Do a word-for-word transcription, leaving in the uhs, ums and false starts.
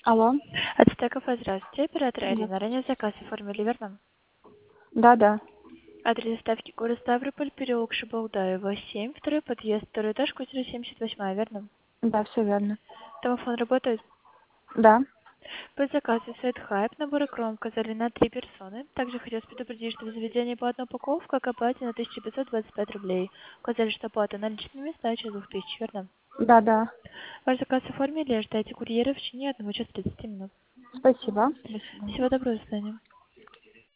Алло. От Стекофа, здравствуйте. Оператор Да. Арина. Ранее заказ оформили, верно? Да, да. Адрес доставки город Ставрополь, переулок Шабалдаева, семь, второй подъезд, второй этаж, квартира семьдесят восемь, верно? Да, все верно. Домофон работает? Да. По заказу сайт Хайп, наборы кромка на три персоны. Также хотелось предупредить, что в заведении по одной упаковке к оплате на тысяча пятьсот двадцать пять рублей. Указали, что оплата наличными сдача двух тысяч, верно? Да, да. Ваш заказ оформили, ожидайте курьера в течение одного часа тридцати минут. Спасибо. До свидания. Всего доброго, до свидания.